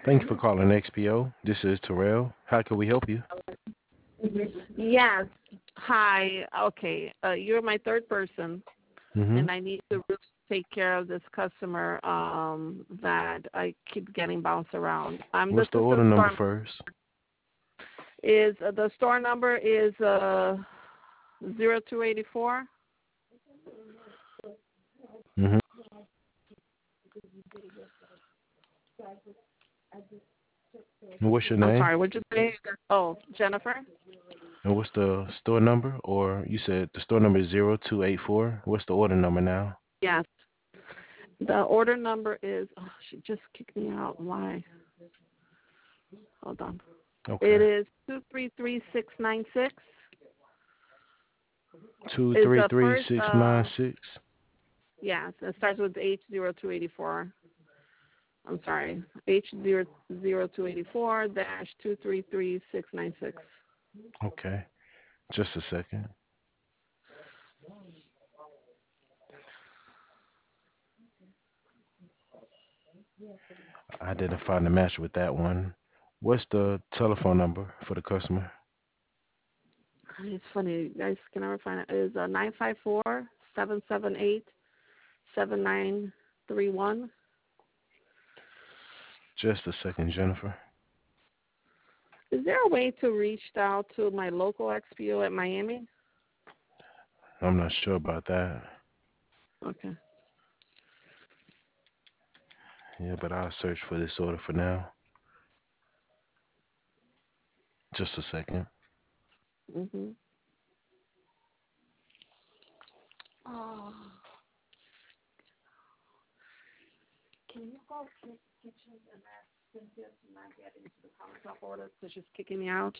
Thank you for calling XPO. This is Terrell. How can we help you? Yes. Hi. Okay. You're my third person, Mm-hmm. and I need to really take care of this customer that I keep getting bounced around. I'm the What's the order system number store. first? Is the store number is 0284. Mm-hmm. And what's your I'm name? sorry. What'd you say? Oh, Jennifer. And what's the store number? Or you said the store number is 0284. What's the order number now? Yes. The order number is. Oh, she just kicked me out. Why? Hold on. Okay. It is 233696. Two Is three the three first. six nine six. Yes, it starts with H0284. I'm sorry, H0284 dash 233696. Okay. Just a second. I didn't find a match with that one. What's the telephone number for the customer? It's funny, you guys can never find it. It's 954-778-7931. Just a second, Jennifer. Is there a way to reach out to my local XPO at Miami? I'm not sure about that. Okay. Yeah, but I'll search for this order for now. Just a second. Mhm. Oh, can you go to the kitchen and ask Cynthia to not get into the countertop order because she's kicking me out?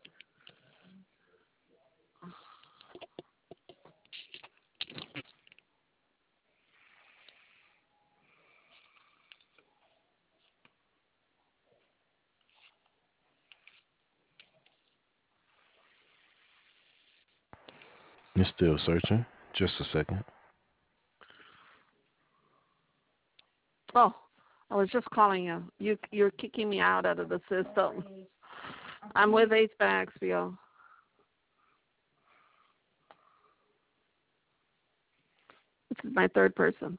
It's still searching. Just a second. Oh, I was just calling you. You're kicking me out of the system. I'm with HVAC XPO. This is my third person.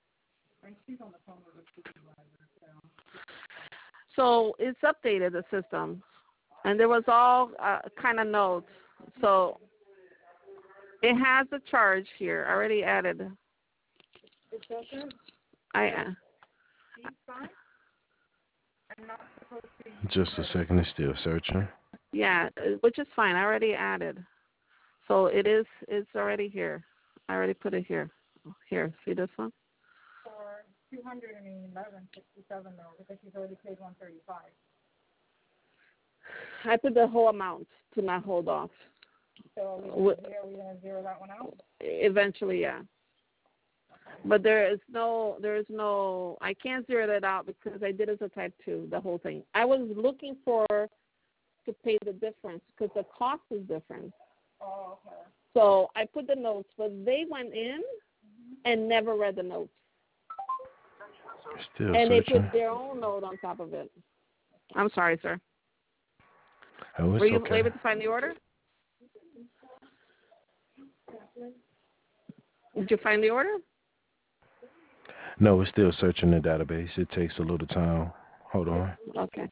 So it's updated the system, and there was all kind of notes. So it has a charge here already added. I Just a second. It's still searching. yeah, which is fine. I already added. So it's already here. I already put it here. Here, see this one? For 211.67 though, because she's already paid 135. I put the whole amount to not hold off. So we're gonna zero that one out. Eventually, yeah. But there is no. I can't zero that out because I did as a type 2, the whole thing. I was looking to pay the difference because the cost is different. Oh, okay. So I put the notes, but they went in and never read the notes. Still And they searching. put their own note on top of it. I'm sorry, sir. Oh, it's Were you okay. able to find the order? Did you find the order? No, it's still searching the database. It takes a little time. Hold on. Okay.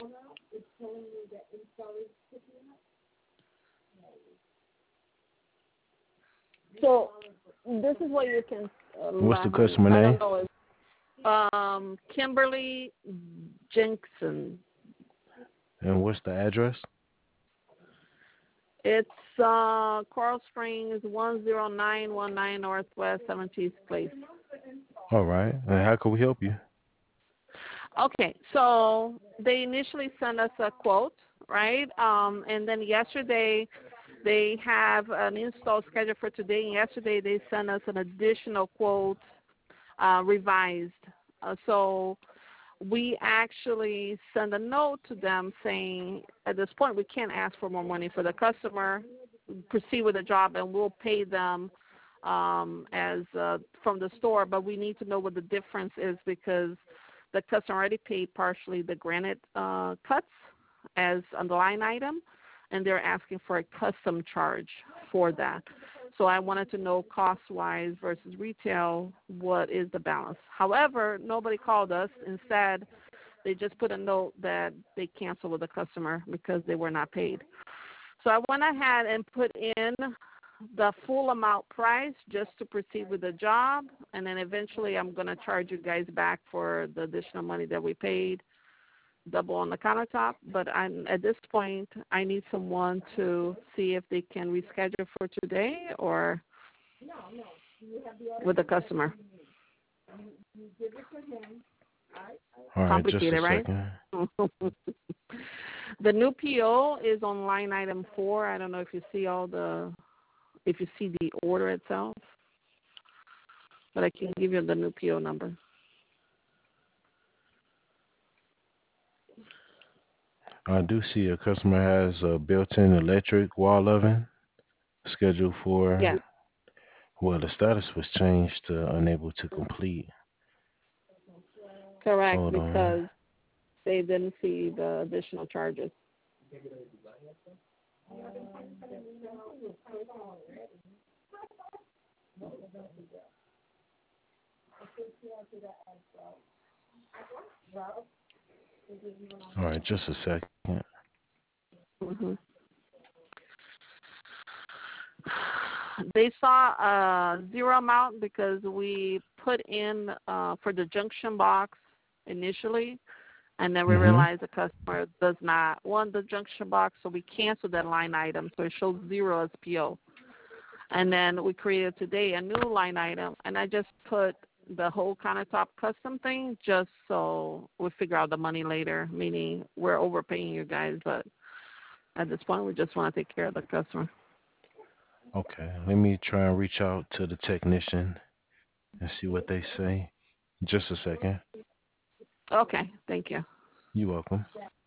So this is what you can What's the let him. customer I name? don't know. Kimberly Jensen. And what's the address? It's Coral Springs, 10919 Northwest 17th Place. All right. And how can we help you? Okay, so they initially sent us a quote, right? And then yesterday they have an install scheduled for today. And yesterday they sent us an additional quote, revised. So we actually send a note to them saying, at this point, we can't ask for more money for the customer. Proceed with the job, and we'll pay them as from the store. But we need to know what the difference is because the customer already paid partially the granite cuts as on the line item, and they're asking for a custom charge for that. So I wanted to know cost-wise versus retail, what is the balance? However, nobody called us. Instead, they just put a note that they canceled with the customer because they were not paid. So I went ahead and put in the full amount price just to proceed with the job, and then eventually I'm going to charge you guys back for the additional money that we paid, double on the countertop. But at this point, I need someone to see if they can reschedule for today or with the customer. All right, just a Complicated, right? second. The new PO is on line item 4. I don't know if you see if you see the order itself, but I can give you the new PO number. I do see a customer has a built-in electric wall oven scheduled for. Yeah, Well, the status was changed to unable to complete. correct, Hold on. because they didn't see the additional charges. All right, just a second. hmm They saw a zero amount because we put in for the junction box initially, and then we Mhm. realized the customer does not want the junction box, so we canceled that line item, so it shows zero as PO. And then we created today a new line item, and I just put the whole countertop custom thing just so we figure out the money later, meaning we're overpaying you guys, but at this point we just want to take care of the customer. Okay, let me try and reach out to the technician and see what they say. Just a second. Okay, thank you. You're welcome.